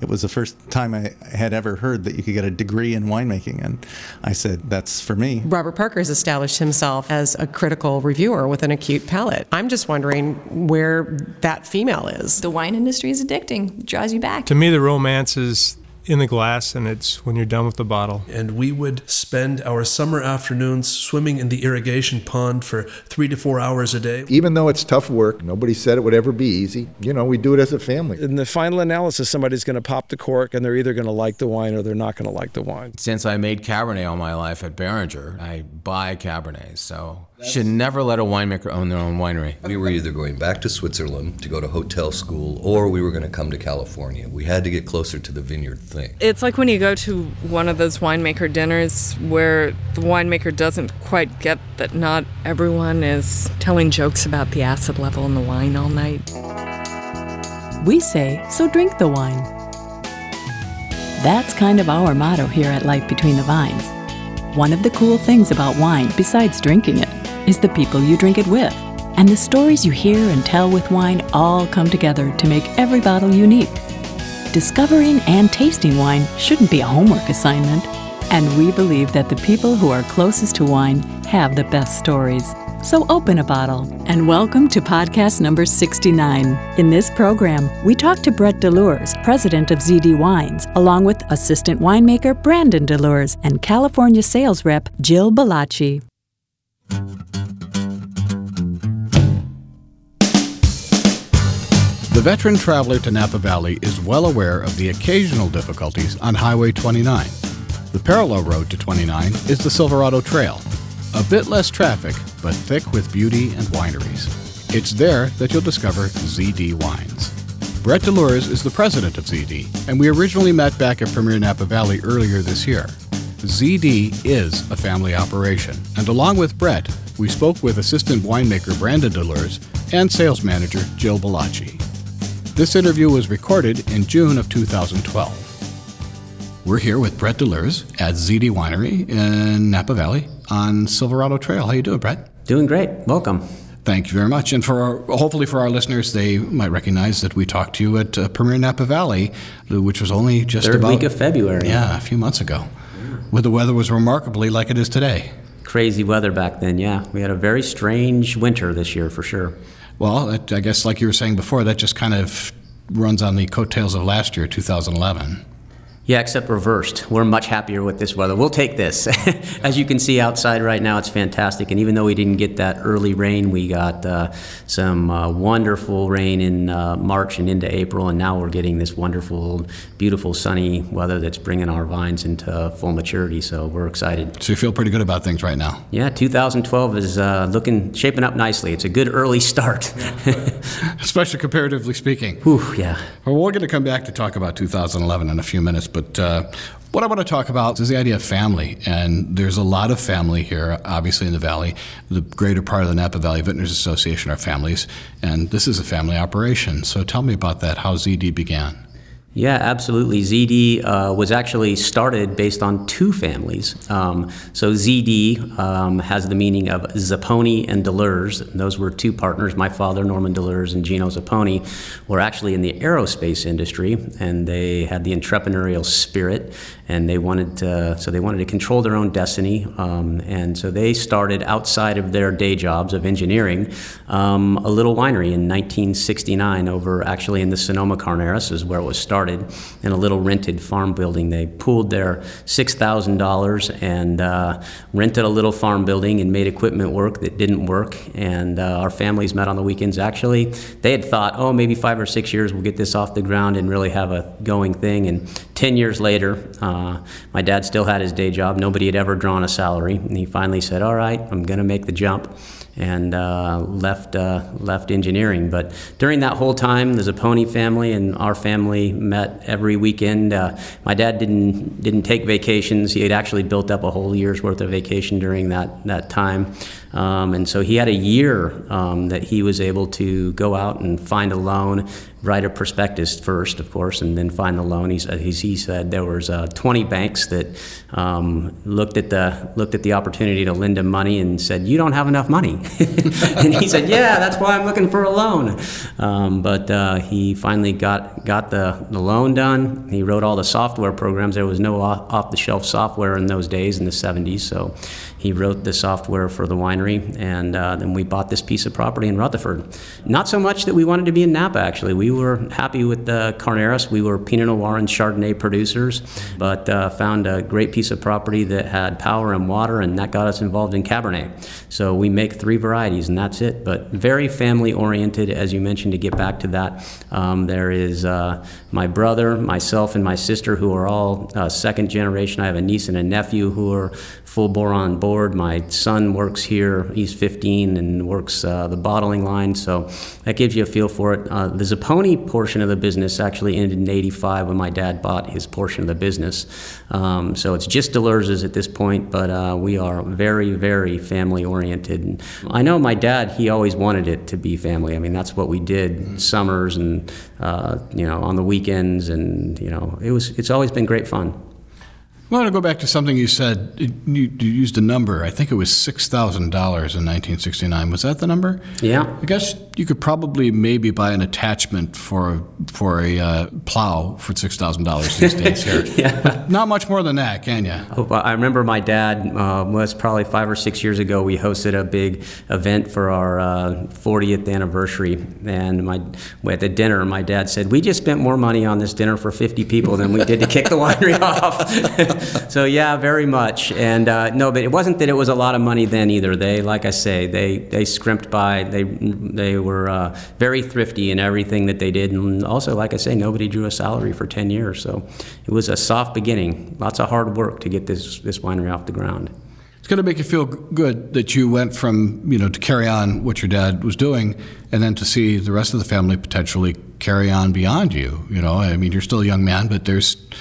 was the first time I had ever heard that you could get a degree in winemaking, and I said, that's for me. Robert Parker has established himself as a critical reviewer with an acute palate. I'm just wondering where that female is. The wine industry is addicting. It draws you back. To me, the romance is in the glass, and it's when you're done with the bottle. And we would spend our summer afternoons swimming in the irrigation pond for 3 to 4 hours a day. Even though it's tough work, nobody said it would ever be easy. We do it as a family. In the final analysis, somebody's going to pop the cork, and they're either going to like the wine or they're not going to like the wine. Since I made Cabernet all my life at Beringer, I buy Cabernets, so should never let a winemaker own their own winery. We were either going back to Switzerland to go to hotel school, or we were going to come to California. We had to get closer to the vineyard thing. It's like when you go to one of those winemaker dinners where the winemaker doesn't quite get that not everyone is telling jokes about the acid level in the wine all night. We say, so drink the wine. That's kind of our motto here at Life Between the Vines. One of the cool things about wine, besides drinking it, is the people you drink it with. And the stories you hear and tell with wine all come together to make every bottle unique. Discovering and tasting wine shouldn't be a homework assignment. And we believe that the people who are closest to wine have the best stories. So open a bottle and welcome to podcast number 69. In this program, we talk to Brett Delures, president of ZD Wines, along with assistant winemaker Brandon Delures and California sales rep Jill Bellacci. The veteran traveler to Napa Valley is well aware of the occasional difficulties on Highway 29. The parallel road to 29 is the Silverado Trail. A bit less traffic, but thick with beauty and wineries. It's there that you'll discover ZD Wines. Brett Delures is the president of ZD, and we originally met back at Premier Napa Valley earlier this year. ZD is a family operation, and along with Brett, we spoke with assistant winemaker Brandon Delures and sales manager Jill Bellacci. This interview was recorded in June of 2012. We're here with Brett Delures at ZD Winery in Napa Valley on Silverado Trail. How you doing, Brett? Doing great. Welcome. Thank you very much. And hopefully for our listeners, they might recognize that we talked to you at Premier Napa Valley, which was only just third week of February. Yeah, a few months ago. Where the weather was remarkably like it is today. Crazy weather back then, yeah. We had a very strange winter this year, for sure. Well, I guess like you were saying before, that just kind of runs on the coattails of last year, 2011. Yeah, except reversed. We're much happier with this weather. We'll take this. As you can see outside right now, it's fantastic. And even though we didn't get that early rain, we got some wonderful rain in March and into April. And now we're getting this wonderful, beautiful sunny weather that's bringing our vines into full maturity. So we're excited. So you feel pretty good about things right now? Yeah, 2012 is shaping up nicely. It's a good early start. Especially comparatively speaking. Whew, yeah. Well, we're going to come back to talk about 2011 in a few minutes. But what I want to talk about is the idea of family, and there's a lot of family here, obviously, in the Valley. The greater part of the Napa Valley Vintners Association are families, and this is a family operation. So tell me about that, how ZD began. Yeah, absolutely. ZD was actually started based on two families. So ZD has the meaning of Zapponi and Delures. Those were two partners. My father, Norman Delures, and Gino Zapponi were actually in the aerospace industry, and they had the entrepreneurial spirit, and they wanted to control their own destiny. And so they started outside of their day jobs of engineering a little winery in 1969 over actually in the Sonoma Carneros is where it was started. In a little rented farm building. They pooled their $6,000 and rented a little farm building and made equipment work that didn't work. And our families met on the weekends. Actually, they had thought, maybe 5 or 6 years we'll get this off the ground and really have a going thing. And 10 years later, my dad still had his day job. Nobody had ever drawn a salary. And he finally said, all right, I'm going to make the jump. And left engineering. But during that whole time, the Zapponi family and our family met every weekend. My dad didn't take vacations. He had actually built up a whole year's worth of vacation during that time. And so he had a year that he was able to go out and find a loan, write a prospectus first, of course, and then find the loan. He said there was 20 banks that looked at the opportunity to lend him money and said, "You don't have enough money." And he said, "Yeah, that's why I'm looking for a loan." But he finally got the loan done. He wrote all the software programs. There was no off-the-shelf software in those days in the 70s, so he wrote the software for the winery, and then we bought this piece of property in Rutherford. Not so much that we wanted to be in Napa, actually. We were happy with Carneros. We were Pinot Noir and Chardonnay producers, but found a great piece of property that had power and water, and that got us involved in Cabernet. So we make 3 varieties, and that's it, but very family-oriented, as you mentioned, to get back to that. There is my brother, myself, and my sister, who are all second generation. I have a niece and a nephew who are full bore on board. My son works here. He's 15 and works the bottling line, so that gives you a feel for it. The Zapponi portion of the business actually ended in 85 when my dad bought his portion of the business. So it's just Deleuze's at this point, but we are very, very family-oriented. I know my dad, he always wanted it to be family. I mean, that's what we did summers and, on the weekends, and, it's always been great fun. I want to go back to something you said. You used a number. I think it was $6,000 in 1969. Was that the number? Yeah. I guess you could probably maybe buy an attachment for a plow for $6,000 these days here. Yeah. But not much more than that, can you? I remember my dad was probably 5 or 6 years ago. We hosted a big event for our 40th anniversary, and at the dinner, my dad said, "We just spent more money on this dinner for 50 people than we did to kick the winery off." So yeah, very much. And no, but it wasn't that it was a lot of money then either. They, like I say, they scrimped by. They were very thrifty in everything that they did. And also, like I say, nobody drew a salary for 10 years. So it was a soft beginning. Lots of hard work to get this winery off the ground. It's going to make you feel good that you went from, to carry on what your dad was doing, and then to see the rest of the family potentially carry on beyond you. I mean, you're still a young man, but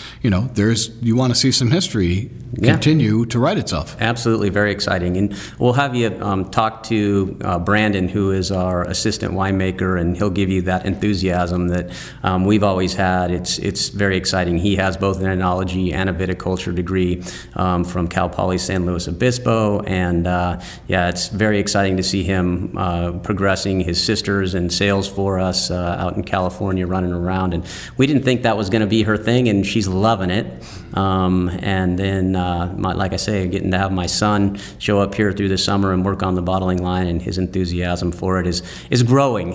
you want to see some history continue to write itself. Absolutely, very exciting. And we'll have you talk to Brandon, who is our assistant winemaker, and he'll give you that enthusiasm that we've always had. It's very exciting. He has both an enology and a viticulture degree from Cal Poly San Luis Obispo, and it's very exciting to see him progressing. His sisters in sales for us out in California, running around, and we didn't think that was going to be her thing, and she's loving it. And then, like I say, getting to have my son show up here through the summer and work on the bottling line, and his enthusiasm for it is growing.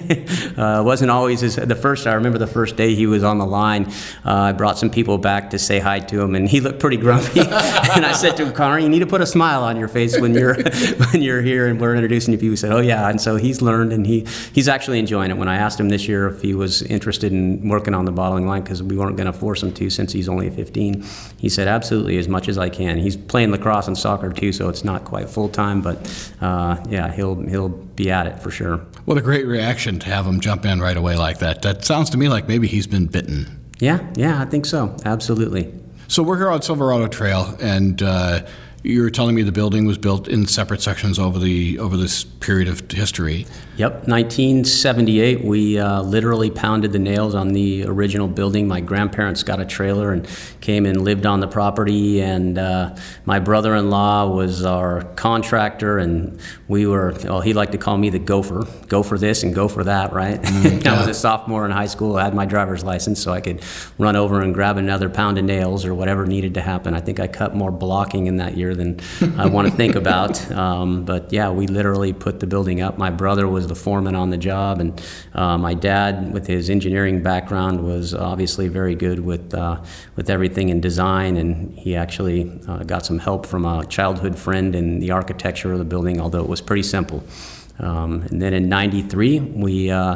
Wasn't always I remember the first day he was on the line. I brought some people back to say hi to him, and he looked pretty grumpy. And I said to him, "Connor, you need to put a smile on your face when you're here and we're introducing you." He said, "Oh yeah," and so he's learned, and he's actually enjoying it. When I asked him this year if he was interested in working on the bottling line, because we weren't going to force him to since he's only 15, he said, "Absolutely, as much as I can." He's playing lacrosse and soccer too, so it's not quite full time, but he'll be at it for sure. What a great reaction to have him jump in right away like that. That sounds to me like maybe he's been bitten. Yeah, I think so. Absolutely. So we're here on Silverado Trail, and you were telling me the building was built in separate sections over this period of history. Yep, 1978, we literally pounded the nails on the original building. My grandparents got a trailer and came and lived on the property, and my brother-in-law was our contractor, and we were, he liked to call me the gopher. Go for this and go for that, right? I was a sophomore in high school. I had my driver's license, so I could run over and grab another pound of nails or whatever needed to happen. I think I cut more blocking in that year than I want to think about. But yeah, we literally put the building up. My brother was the foreman on the job, and my dad, with his engineering background, was obviously very good with everything in design, and he actually got some help from a childhood friend in the architecture of the building, although it was pretty simple. And then in 93, we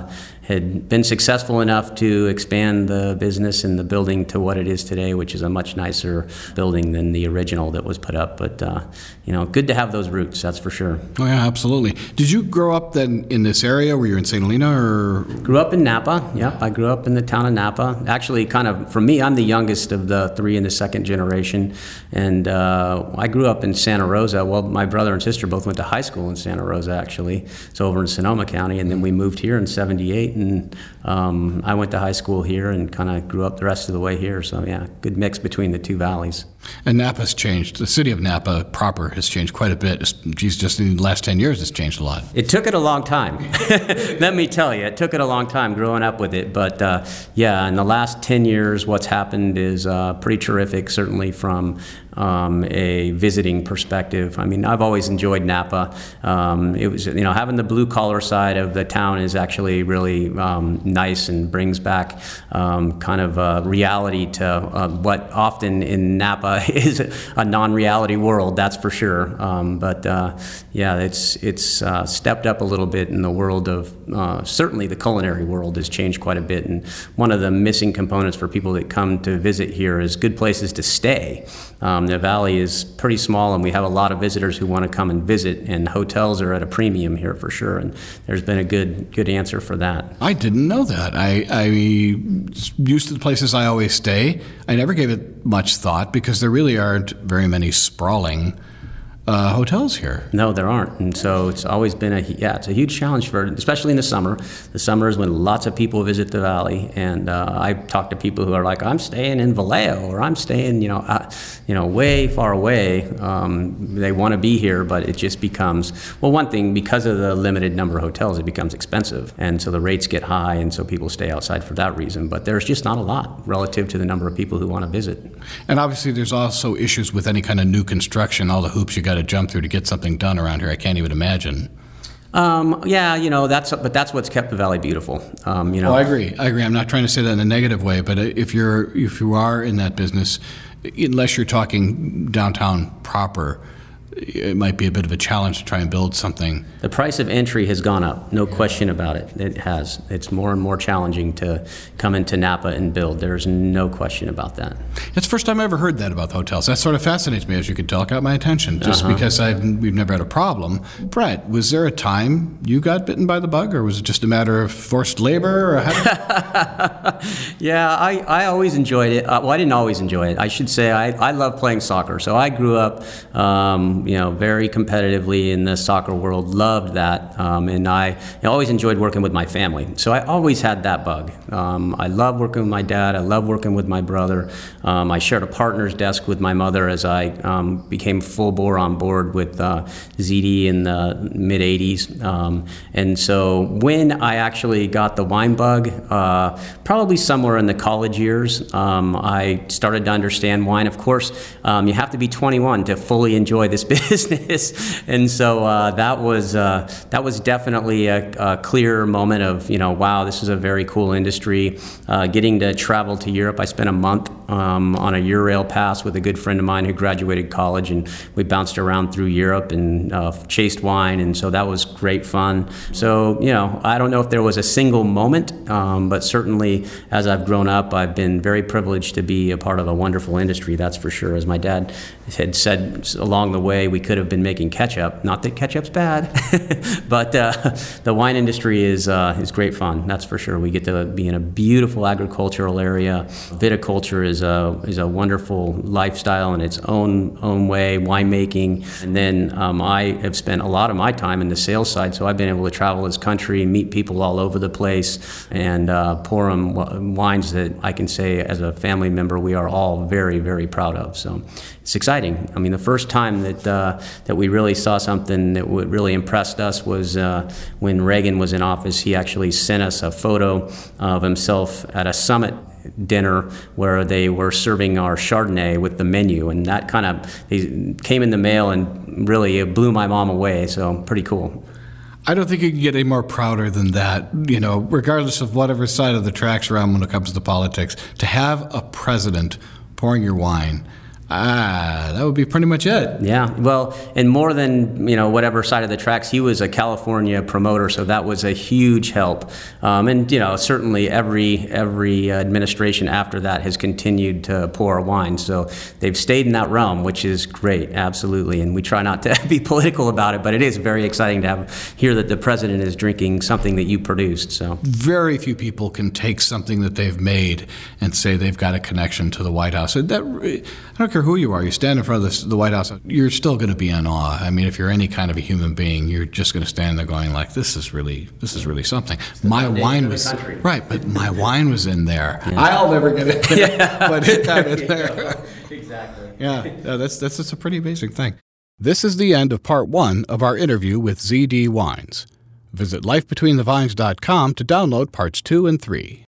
had been successful enough to expand the business and the building to what it is today, which is a much nicer building than the original that was put up. But, good to have those roots, that's for sure. Oh, yeah, absolutely. Did you grow up then in this area? Were you in St. Helena or? Grew up in Napa, yep. I grew up in the town of Napa. Actually, kind of, for me, I'm the youngest of the three in the second generation. And I grew up in Santa Rosa. Well, my brother and sister both went to high school in Santa Rosa, actually. It's over in Sonoma County. And then we moved here in '78, and I went to high school here and kind of grew up the rest of the way here. So, yeah, good mix between the two valleys. And Napa's changed. The city of Napa proper has changed quite a bit. Just in the last 10 years, it's changed a lot. It took it a long time. Let me tell you, it took it a long time growing up with it. But in the last 10 years, what's happened is pretty terrific, certainly from a visiting perspective. I mean, I've always enjoyed Napa. It was, having the blue collar side of the town is actually really nice and brings back kind of reality to what often in Napa is a non-reality world, that's for sure. It's stepped up a little bit in the world of, certainly the culinary world has changed quite a bit. And one of the missing components for people that come to visit here is good places to stay. The valley is pretty small, and we have a lot of visitors who want to come and visit, and hotels are at a premium here for sure, and there's been a good answer for that. I didn't know that. I used to the places I always stay. I never gave it much thought because there really aren't very many sprawling hotels here. No, there aren't, and so it's always been it's a huge challenge especially in the summer. The summer is when lots of people visit the valley, and I talk to people who are like, I'm staying in Vallejo, or I'm staying, way far away. They want to be here, but it just becomes, well, one thing, because of the limited number of hotels, it becomes expensive, and so the rates get high, and so people stay outside for that reason. But there's just not a lot relative to the number of people who want to visit. And obviously, there's also issues with any kind of new construction, all the hoops you got to jump through to get something done around here. I can't even imagine. That's what's kept the valley beautiful. Well, I agree. I'm not trying to say that in a negative way, but if you are in that business, unless you're talking downtown proper, it might be a bit of a challenge to try and build something. The price of entry has gone up, no question about it. It has. It's more and more challenging to come into Napa and build. There's no question about that. It's the first time I ever heard that about the hotels. That sort of fascinates me, as you can tell. It got my attention, just because we've never had a problem. Brett, was there a time you got bitten by the bug, or was it just a matter of forced labor? Or Yeah, I always enjoyed it. I didn't always enjoy it. I should say I love playing soccer. So I grew up very competitively in the soccer world, loved that, and I always enjoyed working with my family. So I always had that bug. I love working with my dad. I love working with my brother. I shared a partner's desk with my mother as I became full bore on board with ZD in the mid 80s. And so when I actually got the wine bug, probably somewhere in the college years, I started to understand wine. Of course, you have to be 21 to fully enjoy this business, and so that was definitely a clear moment of wow, this is a very cool industry. Getting to travel to Europe, I spent a month on a Eurail pass with a good friend of mine who graduated college, and we bounced around through Europe and chased wine, and so that was great fun. So I don't know if there was a single moment, but certainly as I've grown up, I've been very privileged to be a part of a wonderful industry, that's for sure. As my dad had said along the way, we could have been making ketchup. Not that ketchup's bad, but the wine industry is great fun, that's for sure. We get to be in a beautiful agricultural area. Viticulture is a wonderful lifestyle in its own way, winemaking. And then I have spent a lot of my time in the sales side, so I've been able to travel this country, meet people all over the place, and pour them wines that I can say as a family member we are all very, very proud of. So it's exciting. I mean, the first time that we really saw something that really impressed us was when Reagan was in office. He actually sent us a photo of himself at a summit dinner where they were serving our Chardonnay with the menu, and that kind of came in the mail and really blew my mom away. So pretty cool. I don't think you can get any more prouder than that, regardless of whatever side of the tracks around when it comes to politics. To have a president pouring your wine, That would be pretty much it. Yeah, well, and more than, whatever side of the tracks, he was a California promoter, so that was a huge help. And, certainly every administration after that has continued to pour our wine. So they've stayed in that realm, which is great, absolutely. And we try not to be political about it, but it is very exciting to hear that the president is drinking something that you produced. So very few people can take something that they've made and say they've got a connection to the White House. I don't care who you are. You stand in front of the White House, you're still going to be in awe. I mean, if you're any kind of a human being, you're just going to stand there going like, this is really something. My wine was right, but my wine was in there. Yeah. I'll never get it there, but it got in there. Exactly. Yeah, that's a pretty amazing thing. This is the end of part 1 of our interview with ZD Wines. Visit lifebetweenthevines.com to download parts 2 and 3.